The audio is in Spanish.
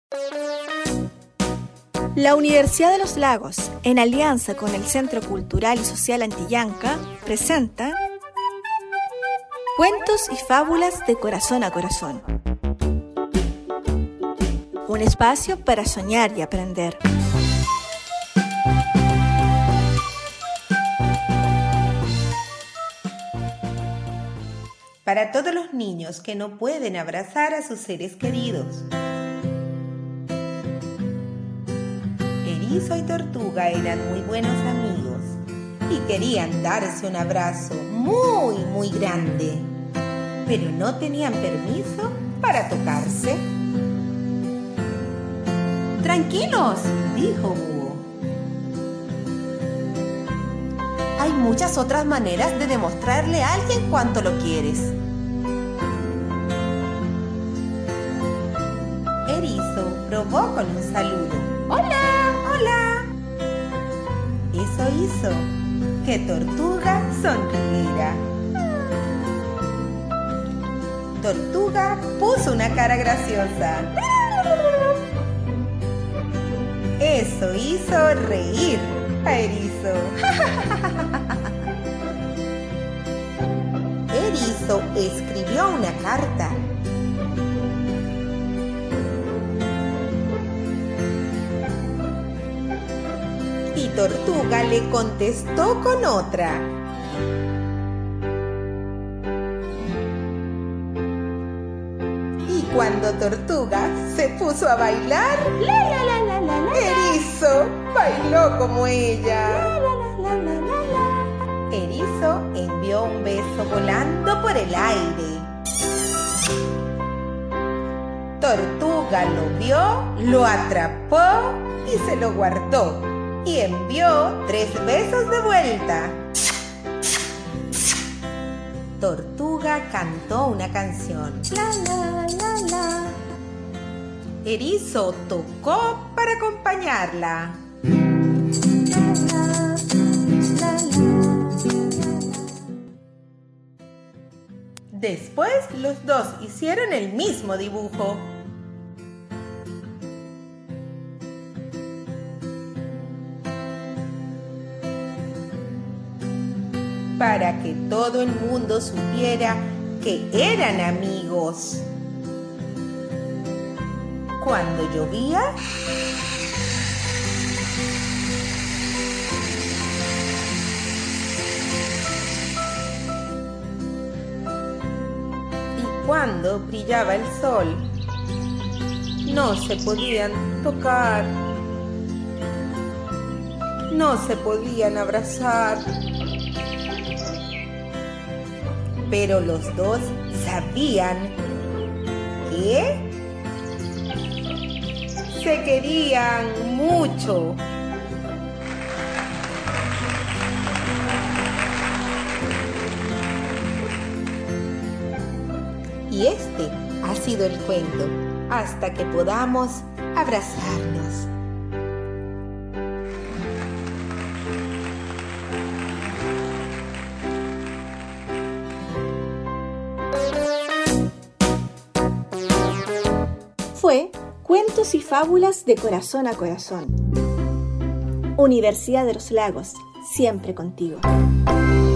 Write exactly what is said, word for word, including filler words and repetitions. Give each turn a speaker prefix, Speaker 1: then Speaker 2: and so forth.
Speaker 1: La Universidad de los Lagos, en alianza con el Centro Cultural y Social Antillanca, presenta Cuentos y Fábulas de Corazón a Corazón. Un espacio para soñar y aprender.
Speaker 2: Para todos los niños que no pueden abrazar a sus seres queridos. Erizo y Tortuga eran muy buenos amigos y querían darse un abrazo muy, muy grande, pero no tenían permiso para tocarse. «Tranquilos», dijo Búho. «Hay muchas otras maneras de demostrarle a alguien cuánto lo quieres». Erizo probó con un saludo. «Hola, hola». Eso hizo que Tortuga sonriera. Tortuga puso una cara graciosa. Eso hizo reír a Erizo. Erizo escribió una carta. Y Tortuga le contestó con otra. Y cuando Tortuga se puso a bailar, la, la, la, la, la, la, Erizo bailó como ella. La, la, la, la, la, la. Erizo envió un beso volando por el aire. Tortuga lo vio, lo atrapó y se lo guardó. Y envió tres besos de vuelta. Tortuga cantó una canción. La, la, la, la. Erizo tocó para acompañarla. La, la, la, la. Después los dos hicieron el mismo dibujo. Para que todo el mundo supiera que eran amigos. Cuando llovía, y cuando brillaba el sol, no se podían tocar, no se podían abrazar. Pero los dos sabían que se querían mucho. Y este ha sido el cuento, hasta que podamos abrazarnos.
Speaker 1: Fue Cuentos y Fábulas de Corazón a Corazón. Universidad de los Lagos, siempre contigo.